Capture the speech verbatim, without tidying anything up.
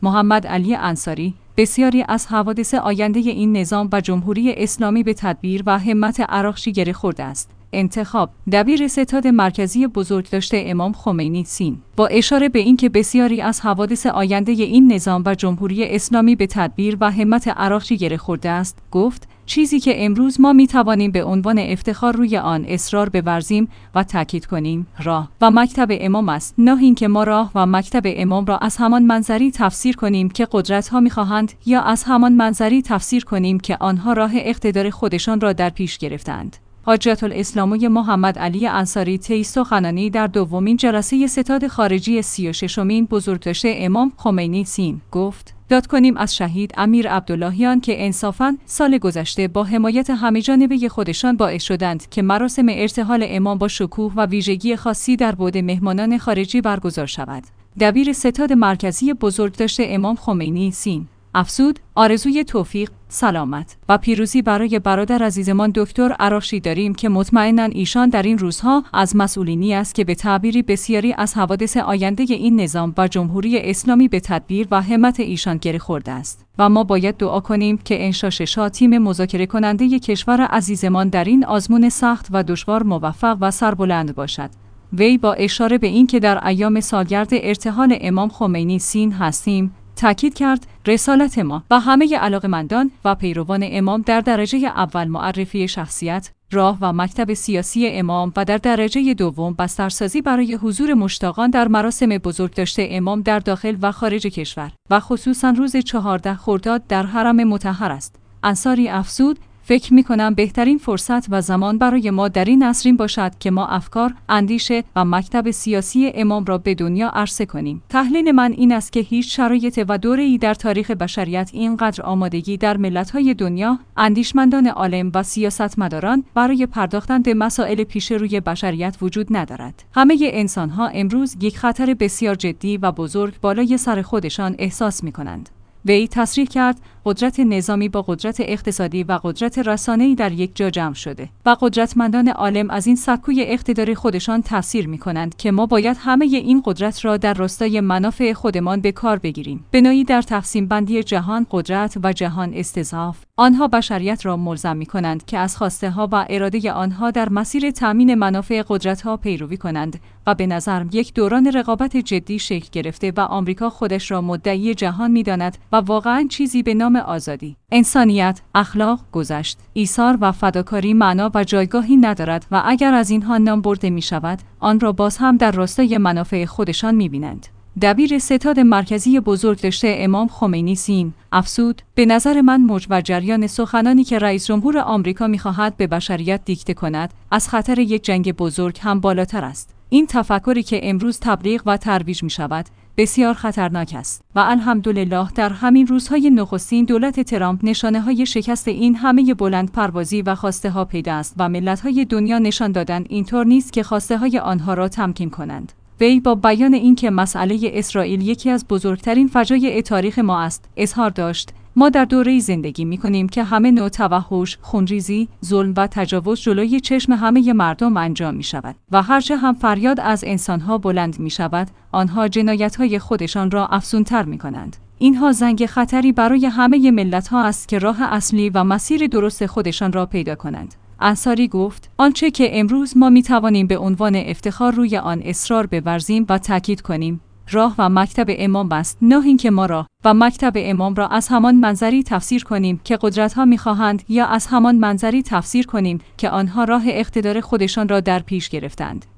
محمد علی انصاری: بسیاری از حوادث آینده این نظام و جمهوری اسلامی به تدبیر و همت عراقچی گره خورده است. انتخاب: دبیر ستاد مرکزی بزرگداشت امام خمینی سین. با اشاره به اینکه بسیاری از حوادث آینده این نظام و جمهوری اسلامی به تدبیر و همت عراقچی گره خورده است، گفت: چیزی که امروز ما می توانیم به عنوان افتخار روی آن اصرار بورزیم و تاکید کنیم، راه و مکتب امام است، نه اینکه ما راه و مکتب امام را از همان منظری تفسیر کنیم که قدرت‌ها می‌خواهند یا از همان منظری تفسیر کنیم که آنها راه اقتدار خودشان را در پیش گرفتند. حجت الاسلام محمد علی انصاری طی سخنرانی در دومین جلسه ستاد خارجی سی و ششمین بزرگداشت امام خمینی سین گفت: یاد کنیم از شهید امیر عبداللهیان که انصافاً سال گذشته با حمایت همه‌جانبه خودشان باعث شدند که مراسم ارتحال امام با شکوه و ویژگی خاصی در بعد مهمانان خارجی برگزار شود. دبیر ستاد مرکزی بزرگداشت امام خمینی سین افزود: آرزوی توفیق، سلامت و پیروزی برای برادر عزیزمان دکتر عراقچی داریم که مطمئناً ایشان در این روزها از مسئولینی است که به تعبیری بسیاری از حوادث آینده این نظام و جمهوری اسلامی به تدبیر و همت ایشان گره خورده است و ما باید دعا کنیم که انشاءالله تیم مذاکره کننده کشور عزیزمان در این آزمون سخت و دشوار موفق و سربلند باشد. وی با اشاره به اینکه در ایام سالگرد ارتحال امام خمینی سین هستیم، تأکید کرد: رسالت ما و همه علاقه‌مندان و پیروان امام در درجه اول معرفی شخصیت، راه و مکتب سیاسی امام و در درجه دوم بسترسازی برای حضور مشتاقان در مراسم بزرگداشت امام در داخل و خارج کشور و خصوصا روز چهاردهم خرداد در حرم مطهر است. انصاری افزود: فکر می کنم بهترین فرصت و زمان برای ما در این عصر باشد که ما افکار، اندیشه و مکتب سیاسی امام را به دنیا عرضه کنیم. تحلیل من این است که هیچ شرایط و دوره‌ای در تاریخ بشریت اینقدر آمادگی در ملت‌های دنیا، اندیشمندان عالم و سیاستمداران برای پرداختن به مسائل پیش روی بشریت وجود ندارد. همه انسان‌ها امروز یک خطر بسیار جدی و بزرگ بالای سر خودشان احساس می‌کنند. وی تصریح کرد: قدرت نظامی با قدرت اقتصادی و قدرت رسانه‌ای در یک جا جمع شده و قدرتمندان عالم از این سکوی اقتداری خودشان تفسیر می‌کنند که ما باید همه این قدرت را در راستای منافع خودمان به کار بگیریم. به نوعی در تقسیم بندی جهان قدرت و جهان استضعاف، آنها بشریت را ملزم می‌کنند که از خواسته‌ها و اراده آنها در مسیر تامین منافع قدرت‌ها پیروی کنند و به نظر یک دوران رقابت جدی شکل گرفته و آمریکا خودش را مدعی جهان می‌داند و واقعاً چیزی به نام آزادی، انسانیت، اخلاق، گذشت، ایثار و فداکاری معنا و جایگاهی ندارد و اگر از اینها نام برده می شود، آن را باز هم در راستای منافع خودشان می بینند. دبیر ستاد مرکزی بزرگداشت امام خمینی سین افزود: به نظر من موج و جریان سخنانی که رئیس جمهور آمریکا می خواهد به بشریت دیکته کند، از خطر یک جنگ بزرگ هم بالاتر است. این تفکری که امروز تبلیغ و ترویج می شود، بسیار خطرناک است و الحمدلله در همین روزهای نخستین دولت ترامپ نشانه‌های شکست این همه بلند پروازی و خواسته‌ها پیدا است و ملت‌های دنیا نشان دادند اینطور نیست که خواسته‌های آنها را تمکین کنند. وی با بیان اینکه مسئله اسرائیل یکی از بزرگترین فجایع تاریخ ما است، اظهار داشت: ما در دوره‌ای زندگی می‌کنیم که همه نوع توحش، خونریزی، ظلم و تجاوز جلوی چشم همه مردم انجام می‌شود و هرچه هم فریاد از انسان‌ها بلند می‌شود، آنها جنایت‌های خودشان را افزون‌تر می‌کنند. اینها زنگ خطری برای همه ملت‌ها است که راه اصلی و مسیر درست خودشان را پیدا کنند. انصاری گفت: آنچه که امروز ما می‌توانیم به عنوان افتخار روی آن اصرار بورزیم و تاکید کنیم، راه و مکتب امام است، نه اینکه ما راه و مکتب امام را از همان منظری تفسیر کنیم که قدرت‌ها می‌خواهند یا از همان منظری تفسیر کنیم که آنها راه اقتدار خودشان را در پیش گرفتند.